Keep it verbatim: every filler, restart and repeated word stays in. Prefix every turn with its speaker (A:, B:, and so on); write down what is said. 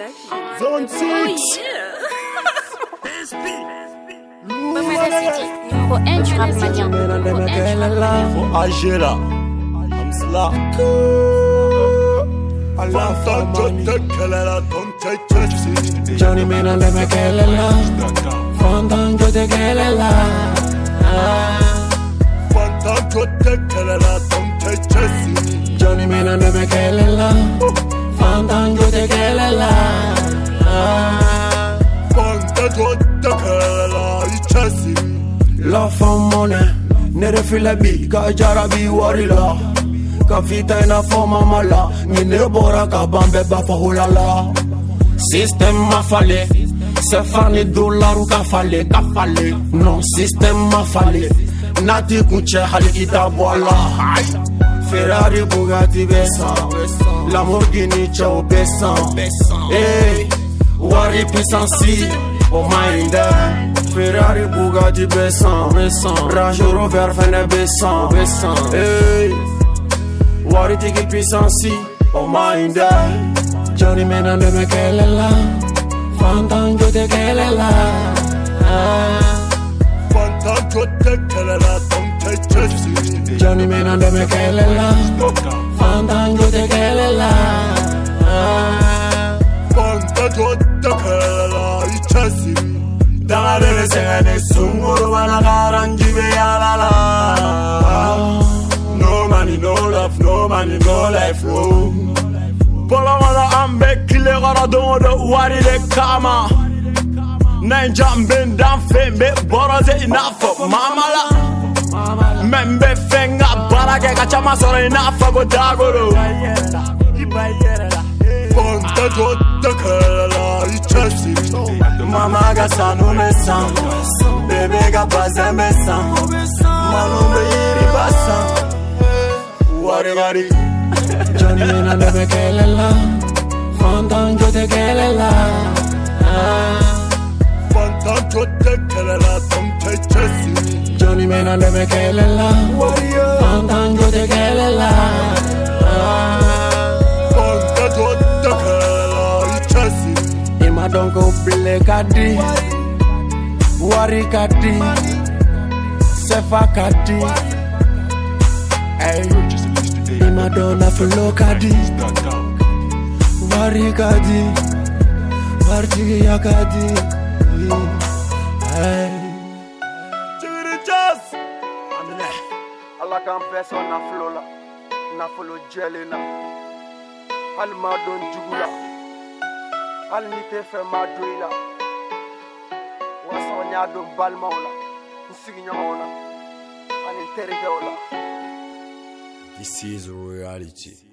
A: Zone six.
B: Numéro un du rap malien.
A: Faut agir là. Comme cela.
C: Johnny Mena de Mekelela, Fandango de Kelela. Johnny Mena de Mekelela, Fandango de Kelela. La femme monnaie, ne refile bi, ka jarabi warila. Ka fita ina forma mala, ni ne bora ka bambe ba fa hulala. Système m'a fallé, c'est fani dollar ou ka fallé, ka fallé. Non, système m'a fallé. Nati kuche hali ita boala. Ferrari Bugatti Bessan, Lamborghini Ciao Bessan. Hey, Wari puissance, oh my god. Ferrari Bugatti Bessan, Range Rover Fene Bessan, hey, Wari tiki puissance, oh my god. Johnny Mena de Mekelela, Fandango de Kelela.
A: Fandango de Kelela,
C: Johnny Mena de Mekelela, Fandango de Kelela.
A: Fandango de Kelela, Ichasi.
C: Dare sengane sunguru wana garangi be yalala.
A: No money, no love, no money, no life, no.
C: Polo wala ambe kile gara dodo wari de kama. Ninja mbenda fembe boroze inafo mamala. Membe fenga barake kachama sore inafa go dagoro.
A: Fandango de Kelela, Ichasi.
C: Mama ga sanu mesan, bebe ga bazembe san, malumbe iri basan. Wari wari. Johnny Mena de Mekelela, Fandango de Kelela.
A: Fandango de Kelela,
C: Johnny Mena de Mekelela, Fandango de Kelela.
A: Fandango de Kelela, Ichasi.
C: Ima donko bile kadi, Wari kadi, Sefa kadi. Hey, Ima dona flow kadi, Wari kadi, Wari ya kadi. Hey,
A: Chigiri Jazz.
C: Allah kan peso na flow la, na flow jelly na. Hal ma don jugula, hal ni te fe ma doila. Waso nya don balma wala, nsigi nya wala, ani terige wala.
A: This is reality.